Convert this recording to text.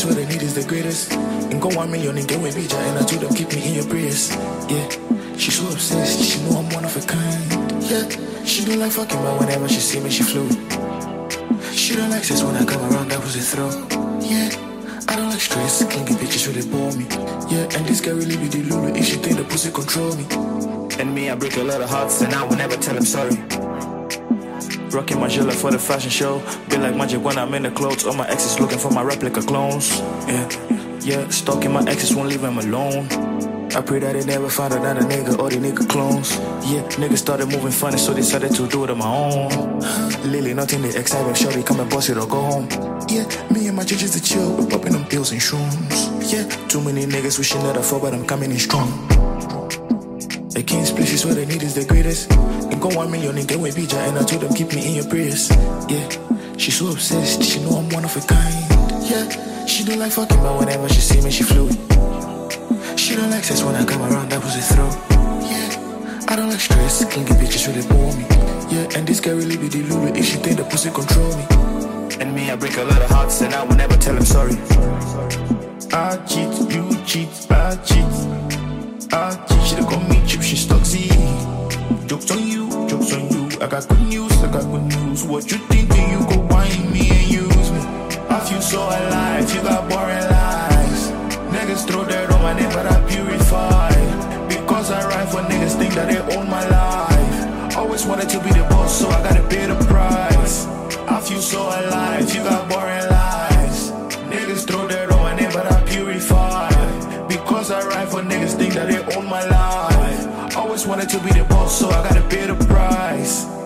what they need is the greatest. And go 1 million and get away bija, and I told them keep me in your prayers. Yeah, she's so obsessed, she know I'm one of a kind. Yeah, she don't like fucking, but whenever she see me, she flew. She don't like sex when I come around, that was a throw. Yeah, I don't like stress, can't get bitches really bore me. Yeah, and this guy really be the Lulu if she think the pussy control me. And me, I break a lot of hearts, and I will never tell him sorry. Rocking my jewelry for the fashion show. Be like magic when I'm in the clothes. All my exes looking for my replica clones. Yeah, stalking my exes won't leave them alone. I pray that they never find another nigga or the nigga clones. Yeah, niggas started moving funny, so decided to do it on my own. Lily, nothing they exciting, shorty, come and boss it or go home. Yeah, me and my judges to chill, we're popping them pills and shrooms. Yeah, too many niggas wishing that I fall, but I'm coming in strong. The king's place is where they need is the greatest. And go 1 million and get away bija, and I told them keep me in your prayers. Yeah, she's so obsessed, she know I'm one of a kind. Yeah, she don't like fucking, but whenever she see me, she flew. She don't like sex when I come around, that was a throw. Yeah, I don't like stress, can't get bitches really bore me. Yeah, and this guy really be the Lulu if she think the pussy control me. And me, I break a lot of hearts, and I will never tell him sorry. I cheat, you cheat, I cheat. She done call me cheap, she Stuxy. Jokes on you, jokes on you. I got good news, I got good news. What you thinking? You go whine me and use me. I feel so alive, you got boring lies. Niggas throw dirt on my name, but I purify. Because I ride for niggas think that they own my life. Always wanted to be the boss, so I gotta pay the price. I feel so alive, you got boring lies. Niggas throw dirt on my name, but I purify. Because I ride for niggas think that they own my life. Always wanted to be the boss, so I gotta pay the price.